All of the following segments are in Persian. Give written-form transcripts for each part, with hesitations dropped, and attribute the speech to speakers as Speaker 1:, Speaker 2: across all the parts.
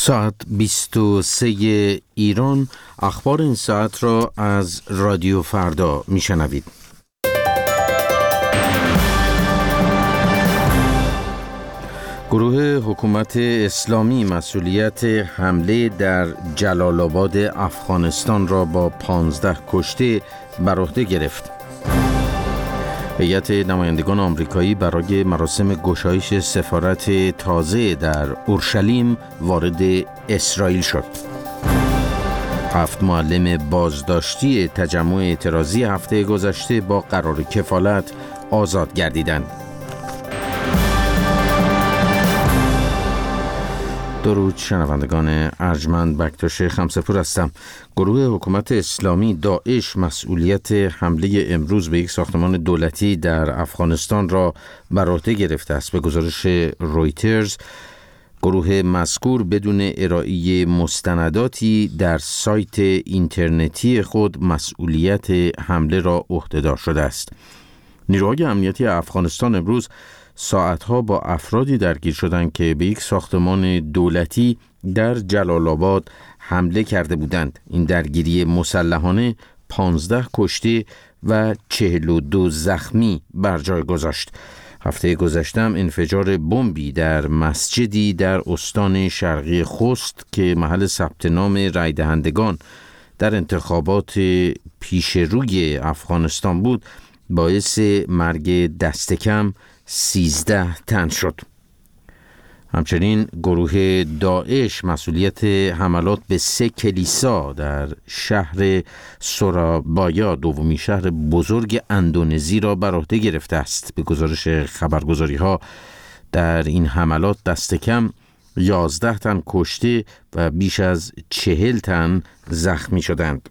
Speaker 1: ساعت 23 ایران. اخبار این ساعت را از رادیو فردا میشنوید. گروه حکومت اسلامی مسئولیت حمله در جلال آباد افغانستان را با 15 کشته بر عهده گرفت. هیئت نمایندگان آمریکایی برای مراسم گشایش سفارت تازه در اورشلیم وارد اسرائیل شد. 7 معلم بازداشتی تجمع اعتراضی هفته گذشته با قرار کفالت آزاد گردیدند. درود شنوندگان ارجمند، بکتاش خمسه‌پور هستم. گروه حکومت اسلامی داعش مسئولیت حمله امروز به یک ساختمان دولتی در افغانستان را بر عهده گرفته است. به گزارش رویترز، گروه مذکور بدون ارائه مستنداتی در سایت اینترنتی خود مسئولیت حمله را عهده‌دار شده است. نیروهای امنیتی افغانستان امروز ساعتها با افرادی درگیر شدند که به یک ساختمان دولتی در جلال آباد حمله کرده بودند. این درگیری مسلحانه 15 کشته و 42 زخمی بر جای گذاشت. هفته گذشته انفجار بمبی در مسجدی در استان شرقی خوست که محل ثبت نام رای دهندگان در انتخابات پیش روی افغانستان بود باعث مرگ دست کم 13 تن شد. همچنین گروه داعش مسئولیت حملات به 3 کلیسا در شهر سورابایا، دومین شهر بزرگ اندونزی، را بر عهده گرفته است. به گزارش خبرگزاری‌ها در این حملات دست کم 11 تن کشته و بیش از 40 تن زخمی شدند.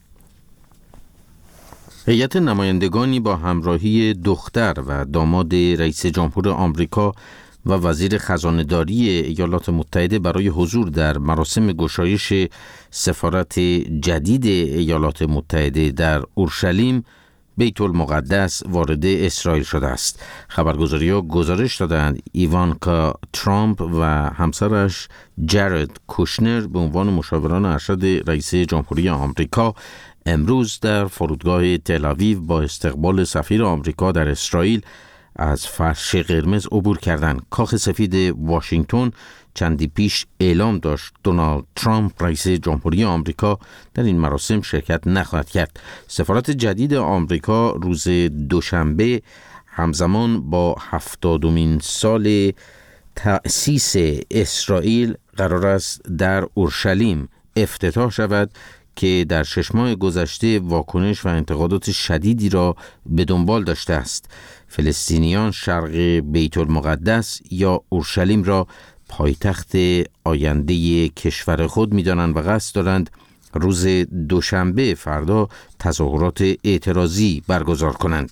Speaker 1: هیئت نمایندگانی با همراهی دختر و داماد رئیس جمهور آمریکا و وزیر خزانه‌داری ایالات متحده برای حضور در مراسم گشایش سفارت جدید ایالات متحده در اورشلیم بیت المقدس وارد اسرائیل شده است. خبرگزاری‌ها گزارش دادند ایوانکا ترامپ و همسرش جارد کوشنر به عنوان مشاوران ارشد رئیس جمهوری آمریکا امروز در فرودگاه تل آویو با استقبال سفیر آمریکا در اسرائیل از فرش قرمز عبور کردند. کاخ سفید واشنگتن چندی پیش اعلام داشت دونالد ترامپ رئیس جمهوری آمریکا در این مراسم شرکت نخواهد کرد. سفارت جدید آمریکا روز دوشنبه همزمان با 70مین سال تأسیس اسرائیل قرار است در اورشلیم افتتاح شود که در 6 ماه گذشته واکنش و انتقادات شدیدی را به دنبال داشته است. فلسطینیان شرق بیت المقدس یا اورشلیم را پایتخت آینده کشور خود می‌دانند و قصد دارند روز دوشنبه فردا تظاهرات اعتراضی برگزار کنند.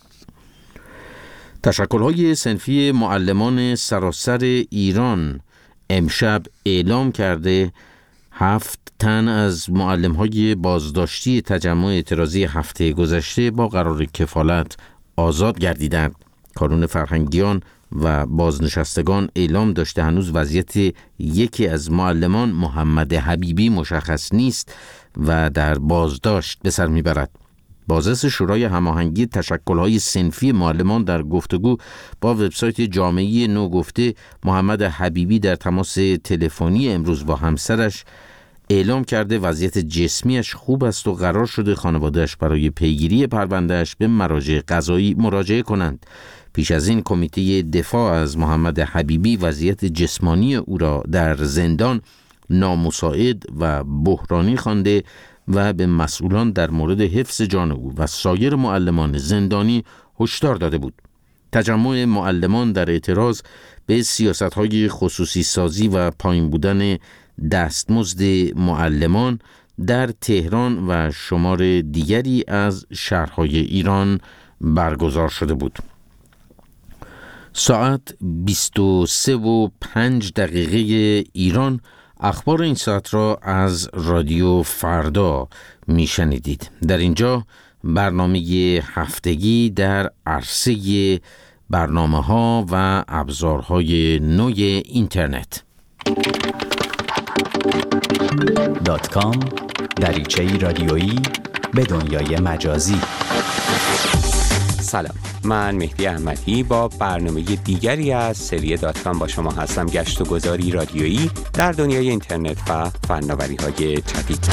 Speaker 1: تشکل‌های صنفی معلمان سراسر ایران امشب اعلام کرده 7 تن از معلم‌های بازداشتی تجمع اعتراضی هفته گذشته با قرار کفالت آزاد گردیدند. کانون فرهنگیان و بازنشستگان اعلام داشته هنوز وضعیت یکی از معلمان محمد حبیبی مشخص نیست و در بازداشت به سر میبرد. بازرس شورای هماهنگی تشکل‌های صنفی معلمان در گفتگو با وبسایت جامعه نو گفته محمد حبیبی در تماس تلفنی امروز با همسرش اعلام کرده وضعیت جسمیش خوب است و قرار شده خانواده‌اش برای پیگیری پرونده‌اش به مراجع قضایی مراجعه کنند. پیش از این کمیته دفاع از محمد حبیبی وضعیت جسمانی او را در زندان نامساعد و بحرانی خوانده و به مسئولان در مورد حفظ جان او و سایر معلمان زندانی هشدار داده بود. تجمع معلمان در اعتراض به سیاست‌های خصوصی سازی و پایین بودن دستمزد معلمان در تهران و شمار دیگری از شهرهای ایران برگزار شده بود. ساعت 23:05 ایران. اخبار این ساعت را از رادیو فردا میشنیدید. در اینجا برنامه هفتگی در عرصه برنامه‌ها و ابزارهای نوع اینترنت.
Speaker 2: .com دریچه‌ای رادیویی به دنیای مجازی.
Speaker 3: سلام، من مهدی احمدی با برنامه دیگری از سری .com با شما هستم. گشت و گذاری رادیویی در دنیای اینترنت و فناوری‌های جدید.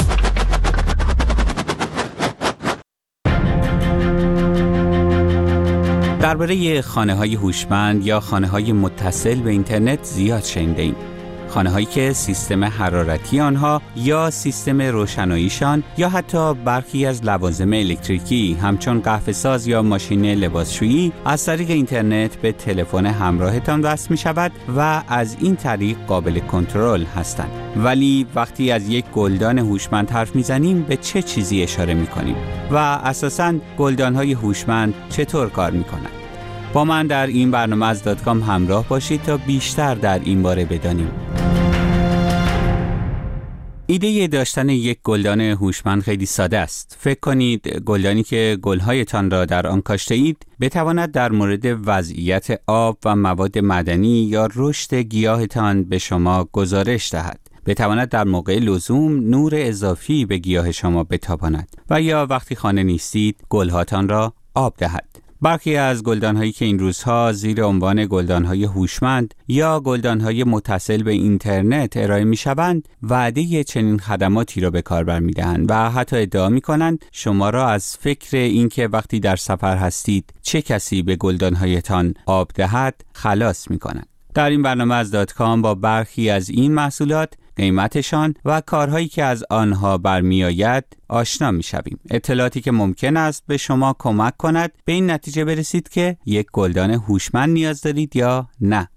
Speaker 3: درباره خانه‌های هوشمند یا خانه‌های متصل به اینترنت زیاد شنیده‌ایم. خانه‌هایی که سیستم حرارتی آنها یا سیستم روشناییشان یا حتی برخی از لوازم الکتریکی همچون قهوه‌ساز یا ماشین لباسشویی از طریق اینترنت به تلفن همراهتان وصل می‌شود و از این طریق قابل کنترل هستند. ولی وقتی از یک گلدان هوشمند حرف می‌زنیم به چه چیزی اشاره می‌کنیم و اساساً گلدان‌های هوشمند چطور کار می‌کنند؟ با من در این برنامه از .com همراه باشید تا بیشتر در این باره بدانیم. ایده داشتن یک گلدان هوشمند خیلی ساده است. فکر کنید گلدانی که گل‌هایتان را در آن کاشته اید بتواند در مورد وضعیت آب و مواد معدنی یا رشد گیاهتان به شما گزارش دهد. بتواند در موقع لزوم نور اضافی به گیاه شما بتاباند و یا وقتی خانه نیستید گل‌هاتان را آب دهد. برخی از گلدان‌هایی که این روزها زیر عنوان گلدان‌های هوشمند یا گلدان‌های متصل به اینترنت ارائه می‌شوند، وعده چنین خدماتی را به کار برمی‌دهند و حتی ادعا می‌کنند شما را از فکر اینکه وقتی در سفر هستید چه کسی به گلدان‌هایتان آب دهد خلاص می‌کنند. در این برنامه از .com با برخی از این محصولات، قیمتشان و کارهایی که از آنها برمیآید آشنا می‌شویم. اطلاعاتی که ممکن است به شما کمک کند به این نتیجه برسید که یک گلدان هوشمند نیاز دارید یا نه.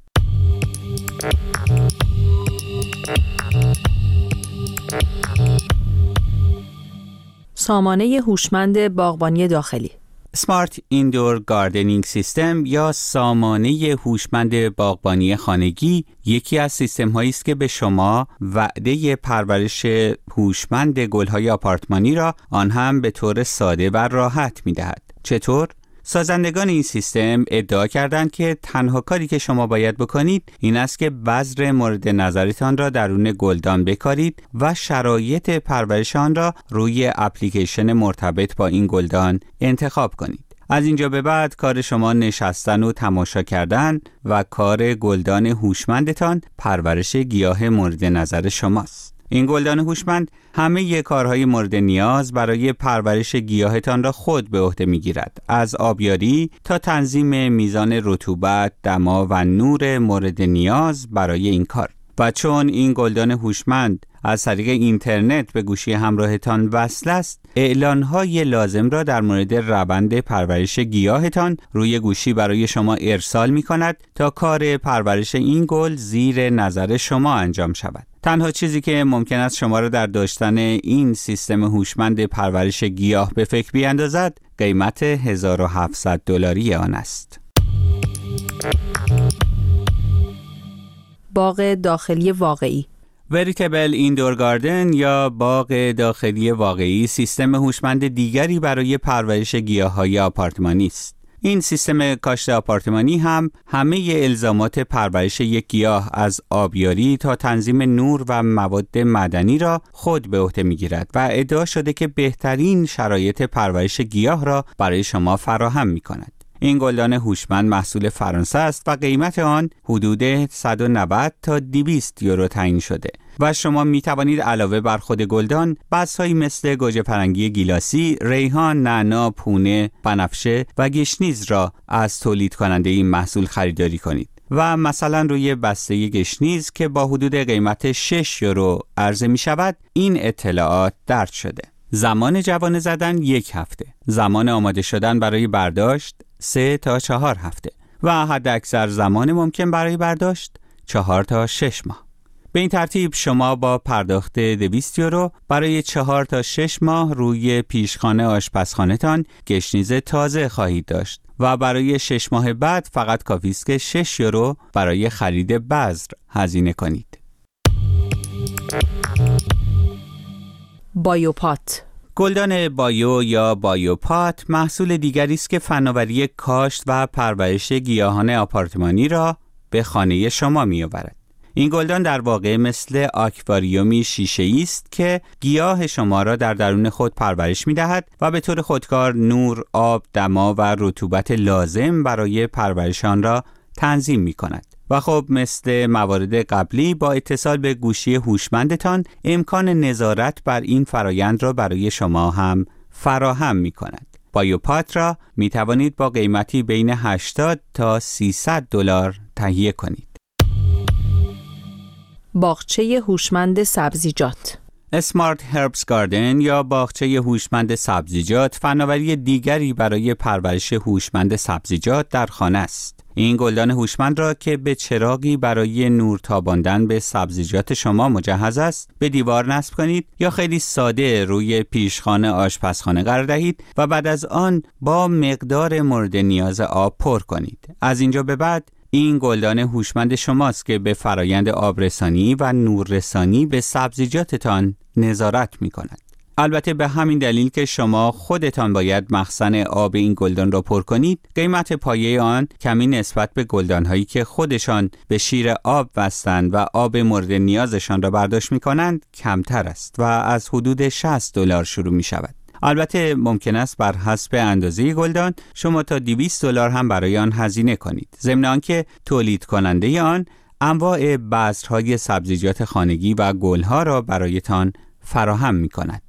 Speaker 4: سامانه هوشمند باغبانی داخلی
Speaker 3: Smart Indoor Gardening System یا سامانه هوشمند باغبانی خانگی یکی از سیستم‌هایی است که به شما وعده پرورش هوشمند گل‌های آپارتمانی را آن هم به طور ساده و راحت می‌دهد. چطور؟ سازندگان این سیستم ادعا کردند که تنها کاری که شما باید بکنید این است که بذر مورد نظرتان را درون گلدان بکارید و شرایط پرورش آن را روی اپلیکیشن مرتبط با این گلدان انتخاب کنید. از اینجا به بعد کار شما نشستن و تماشا کردن و کار گلدان هوشمندتان پرورش گیاه مورد نظر شماست. این گلدان هوشمند همه کارهای مورد نیاز برای پرورش گیاهتان را خود به عهده می‌گیرد، از آبیاری تا تنظیم میزان رطوبت، دما و نور مورد نیاز برای این کار. و چون این گلدان هوشمند از طریق اینترنت به گوشی همراهتان وصل است، اعلان‌های لازم را در مورد روند پرورش گیاهتان روی گوشی برای شما ارسال می‌کند تا کار پرورش این گل زیر نظر شما انجام شود. تنها چیزی که ممکن است شما را در داشتن این سیستم هوشمند پرورش گیاه به فکر بیاندازد، قیمت $1700 آن است.
Speaker 4: باغ داخلی واقعی
Speaker 3: وریتبل ایندور گاردن یا باغ داخلی واقعی سیستم هوشمند دیگری برای پرورش گیاه‌های آپارتمانی است. این سیستم کاشت آپارتمانی هم همه الزامات پرورش یک گیاه از آبیاری تا تنظیم نور و مواد معدنی را خود به عهده می‌گیرد و ادعا شده که بهترین شرایط پرورش گیاه را برای شما فراهم می‌کند. این گلدان هوشمند محصول فرانسه است و قیمت آن حدود 190 تا 200 یورو تعیین شده و شما می توانید علاوه بر خود گلدان بذرهایی مثل گوجه فرنگی گیلاسی، ریحان، نعنا، پونه، بنفشه و گشنیز را از تولید کننده این محصول خریداری کنید و مثلا روی بسته گشنیز که با حدود قیمت 6 یورو عرضه می شود این اطلاعات درج شده. زمان جوانه زدن 1 هفته، زمان آماده شدن برای برداشت 3 تا 4 هفته و حد اکثر زمان ممکن برای برداشت 4 تا 6 ماه. به این ترتیب شما با پرداخت 200 یورو برای 4 تا 6 ماه روی پیشخانه آشپزخانه‌تان گشنیز تازه خواهید داشت و برای 6 ماه بعد فقط کافی است که 6 یورو برای خرید بذر هزینه کنید.
Speaker 4: بایوپات
Speaker 3: گلدان بایو یا بایوپات محصول دیگری است که فناوری کاشت و پرورش گیاهان آپارتمانی را به خانه شما می آورد. این گلدان در واقع مثل آکواریومی شیشه‌ای است که گیاه شما را در درون خود پرورش می‌دهد و به طور خودکار نور، آب، دما و رطوبت لازم برای پرورش آن را تنظیم می‌کند. و خب مثل موارد قبلی با اتصال به گوشی هوشمندتان امکان نظارت بر این فرایند را برای شما هم فراهم می‌کند. بایوپات را می‌توانید با قیمتی بین 80 تا 300 دلار تهیه کنید.
Speaker 4: باغچه هوشمند سبزیجات.
Speaker 3: اسمارت هربز گاردن یا باغچه هوشمند سبزیجات فناوری دیگری برای پرورش هوشمند سبزیجات در خانه است. این گلدان هوشمند را که به چراغی برای نور تاباندن به سبزیجات شما مجهز است، به دیوار نصب کنید یا خیلی ساده روی پیشخانه آشپزخانه قرار دهید و بعد از آن با مقدار مورد نیاز آب پر کنید. از اینجا به بعد این گلدان هوشمند شماست که به فرایند آبرسانی و نوررسانی به سبزیجاتتان نظارت می کند. البته به همین دلیل که شما خودتان باید مخزن آب این گلدان را پر کنید، قیمت پایه آن کمی نسبت به گلدان‌هایی که خودشان به شیر آب بستند و آب مورد نیازشان را برداشت می‌کنند کمتر است و از حدود 60 دلار شروع می‌شود. البته ممکن است بر حسب اندازه گلدان شما تا 200 دلار هم برای آن هزینه کنید. ضمن آنکه تولید کننده آن انواع بذرهای سبزیجات خانگی و گلها را برایتان فراهم می‌کند.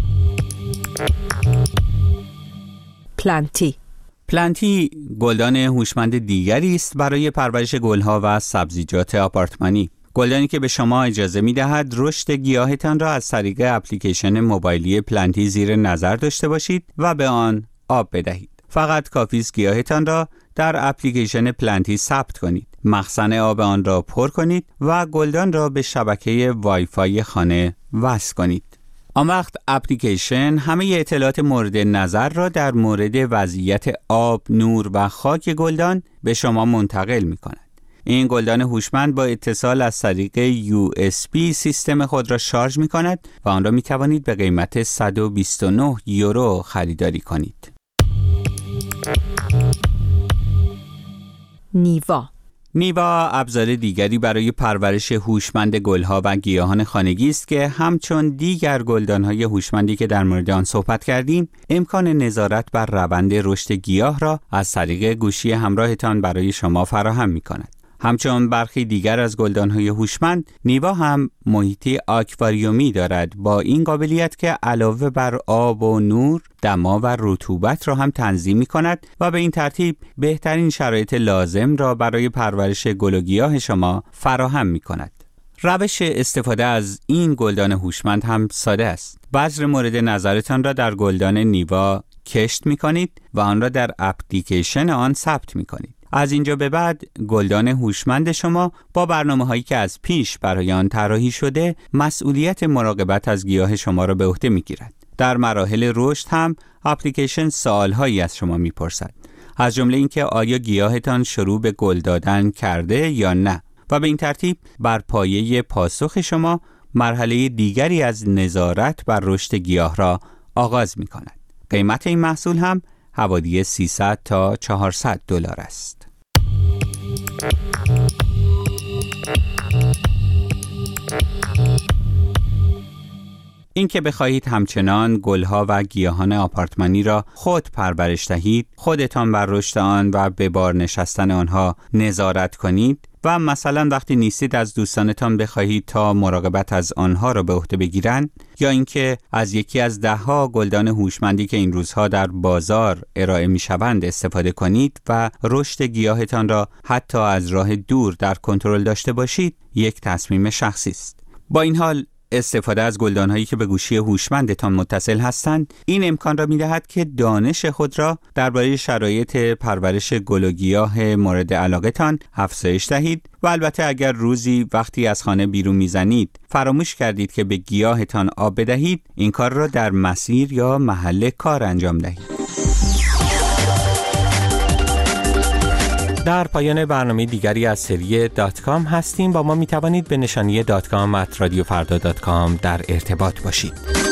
Speaker 3: پلانتی گلدان هوشمند دیگری است برای پرورش گلها و سبزیجات آپارتمانی. گلدانی که به شما اجازه می‌دهد رشد گیاهتان را از طریق اپلیکیشن موبایلی پلانتی زیر نظر داشته باشید و به آن آب بدهید. فقط کافی است گیاهتان را در اپلیکیشن پلانتی ثبت کنید، مخزن آب آن را پر کنید و گلدان را به شبکه وای فای خانه وصل کنید. آن وقت اپلیکیشن همه اطلاعات مورد نظر را در مورد وضعیت آب، نور و خاک گلدان به شما منتقل می کند. این گلدان هوشمند با اتصال از طریق USB سیستم خود را شارژ می کند و آن را می توانید به قیمت 129 یورو خریداری کنید. نیوا ابزار دیگری برای پرورش هوشمند گلها و گیاهان خانگی است که همچون دیگر گلدان‌های هوشمندی که در مورد آن صحبت کردیم، امکان نظارت بر روند رشد گیاه را از طریق گوشی همراهتان برای شما فراهم می‌کند. همچون برخی دیگر از گلدان‌های هوشمند، نیوا هم محیطی آکواریومی دارد با این قابلیت که علاوه بر آب و نور، دما و رطوبت را هم تنظیم می‌کند و به این ترتیب بهترین شرایط لازم را برای پرورش گل و گیاه شما فراهم می‌کند. روش استفاده از این گلدان هوشمند هم ساده است. بذر مورد نظرتان را در گلدان نیوا کشت می‌کنید و آن را در اپلیکیشن آن ثبت می‌کنید. از اینجا به بعد گلدان هوشمند شما با برنامه‌هایی که از پیش برای آن طراحی شده مسئولیت مراقبت از گیاه شما را به عهده می‌گیرد. در مراحل رشد هم اپلیکیشن سوال‌هایی از شما می‌پرسد، از جمله اینکه آیا گیاهتان شروع به گل دادن کرده یا نه، و به این ترتیب بر پایه پاسخ شما مرحله دیگری از نظارت بر رشد گیاه را آغاز می‌کند. قیمت این محصول هم حوالی 300 تا 400 دلار است. این که بخواهید همچنان گلها و گیاهان آپارتمانی را خود پرورش دهید، خودتان بر رشد آن و به بار نشستن آنها نظارت کنید و مثلا وقتی نیستید از دوستانتان بخواهید تا مراقبت از آنها را به عهده بگیرند، یا اینکه از یکی از 10 گلدان هوشمندی که این روزها در بازار ارائه می‌شوند استفاده کنید و رشد گیاهتان را حتی از راه دور در کنترل داشته باشید، یک تصمیم شخصی است. با این حال استفاده از گلدان‌هایی که به گوشی هوشمندتان متصل هستند این امکان را می‌دهد که دانش خود را درباره شرایط پرورش گل و گیاه مورد علاقه‌تان افزایش دهید و البته اگر روزی وقتی از خانه بیرون می‌زنید فراموش کردید که به گیاهتان آب بدهید، این کار را در مسیر یا محل کار انجام دهید. در پایان برنامه دیگری از سری .com هستیم. با ما می توانید به نشانی .com@radiofarda.com در ارتباط باشید.